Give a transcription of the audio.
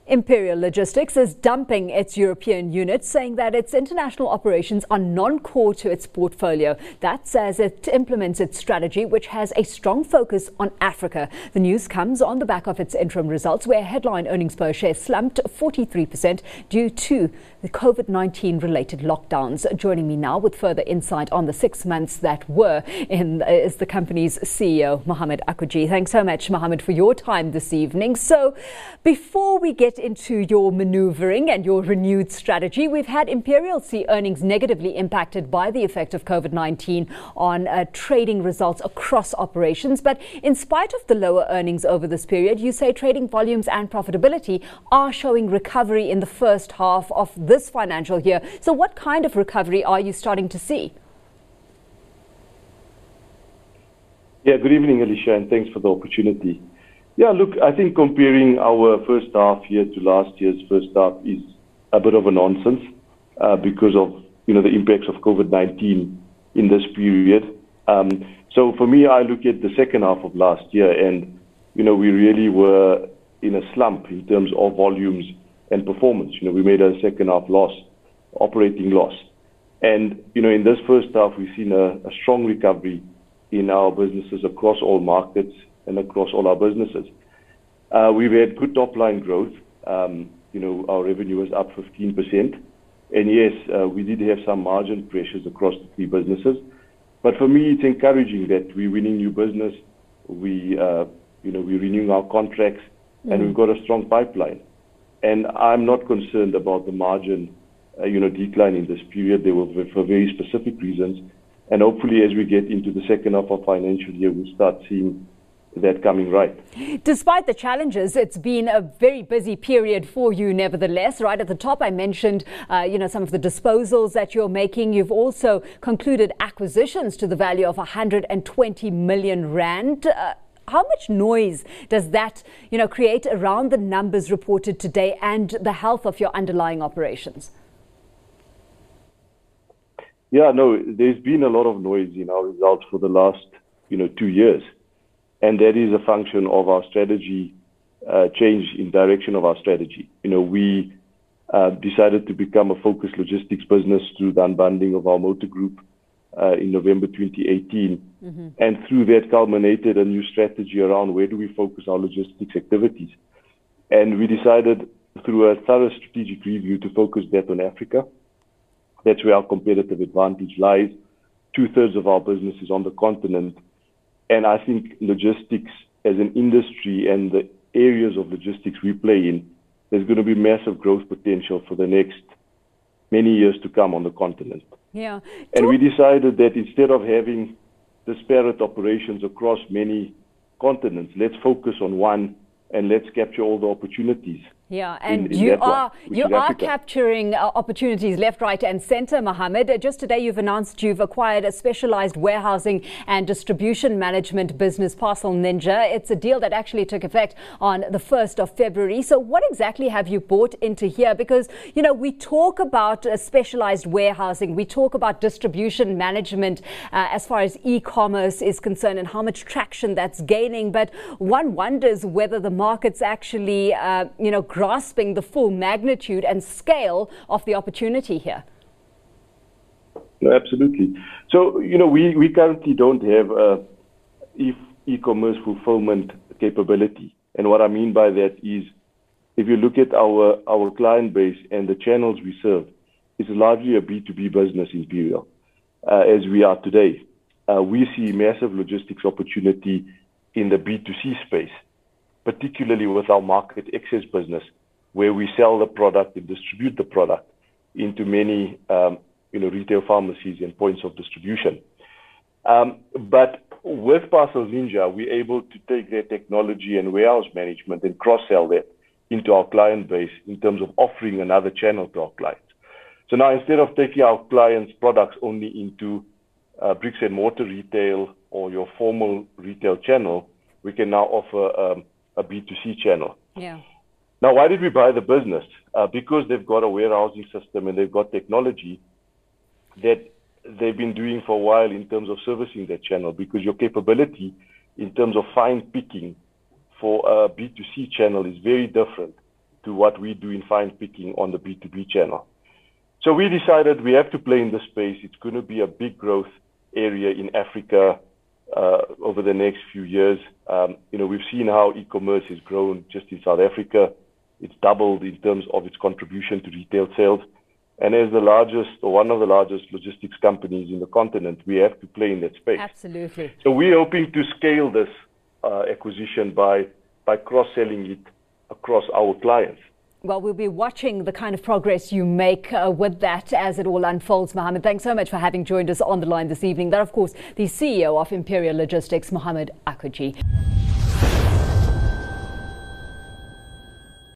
Imperial Logistics is dumping its European unit, saying that its international operations are non-core to its portfolio. That's as it implements its strategy, which has a strong focus on Africa. The news comes on the back of its interim results, where headline earnings per share slumped 43% due to the COVID-19 related lockdowns. Joining me now with further insight on the 6 months that were is the company's CEO, Mohamed Akwéji. Thanks so much, Mohamed, for your time this evening. So before we get into your manoeuvring and your renewed strategy, we've had Imperial see earnings negatively impacted by the effect of COVID-19 on trading results across operations. But in spite of the lower earnings over this period, you say trading volumes and profitability are showing recovery in the first half of this financial year. So what kind of recovery are you starting to see? Yeah, good evening, Alicia, and thanks for the opportunity. Yeah, look, I think comparing our first half year to last year's first half is a bit of a nonsense because of the impacts of COVID-19 in this period. So for me, I look at the second half of last year, and we really were in a slump in terms of volumes and performance. We made a second half loss, operating loss, and in this first half we've seen a strong recovery in our businesses across all markets and across all our businesses. We've had good top line growth. Our revenue was up 15%. And yes, we did have some margin pressures across the three businesses. But for me, it's encouraging that we're winning new business. We're renewing our contracts, and we've got a strong pipeline. And I'm not concerned about the margin, decline in this period. They were for very specific reasons. And hopefully, as we get into the second half of financial year, we'll start seeing that coming right. Despite the challenges, it's been a very busy period for you nevertheless. Right at the top, I mentioned, some of the disposals that you're making. You've also concluded acquisitions to the value of 120 million rand. How much noise does that, create around the numbers reported today and the health of your underlying operations? Yeah, no, there's been a lot of noise in our results for the last, 2 years. And that is a function of our strategy, change in direction of our strategy. We decided to become a focused logistics business through the unbundling of our motor group in November 2018. And through that culminated a new strategy around where do we focus our logistics activities. And we decided through a thorough strategic review to focus that on Africa. That's where our competitive advantage lies. 2/3 of our business is on the continent. And I think logistics as an industry and the areas of logistics we play in, there's going to be massive growth potential for the next many years to come on the continent. Yeah. And we decided that instead of having disparate operations across many continents, let's focus on one and let's capture all the opportunities. Yeah, and you are capturing opportunities left, right and centre, Mohamed. Just today you've announced you've acquired a specialised warehousing and distribution management business, Parcel Ninja. It's a deal that actually took effect on the 1st of February. So what exactly have you bought into here? Because, we talk about specialised warehousing, we talk about distribution management as far as e-commerce is concerned and how much traction that's gaining. But one wonders whether the market's actually, grasping the full magnitude and scale of the opportunity here. No, absolutely. So, we currently don't have e-commerce fulfillment capability. And what I mean by that is, if you look at our client base and the channels we serve, it's largely a B2B business, Imperial, as we are today. We see massive logistics opportunity in the B2C space, particularly with our market access business, where we sell the product and distribute the product into many, retail pharmacies and points of distribution. But with Parcel Ninja, we're able to take their technology and warehouse management and cross-sell that into our client base in terms of offering another channel to our clients. So now instead of taking our clients' products only into bricks and mortar retail or your formal retail channel, we can now offer a B2C channel. Yeah. Now, why did we buy the business? Because they've got a warehousing system and they've got technology that they've been doing for a while in terms of servicing that channel, because your capability in terms of fine picking for a B2C channel is very different to what we do in fine picking on the B2B channel. So we decided we have to play in the space. It's going to be a big growth area in Africa over the next few years. We've seen how e-commerce has grown just in South Africa. It's doubled in terms of its contribution to retail sales. And as the largest or one of the largest logistics companies in the continent, we have to play in that space. Absolutely. So we're hoping to scale this acquisition by cross-selling it across our clients. Well, we'll be watching the kind of progress you make with that as it all unfolds. Mohammed, thanks so much for having joined us on the line this evening. That, of course, the CEO of Imperial Logistics, Mohammed Akhuji.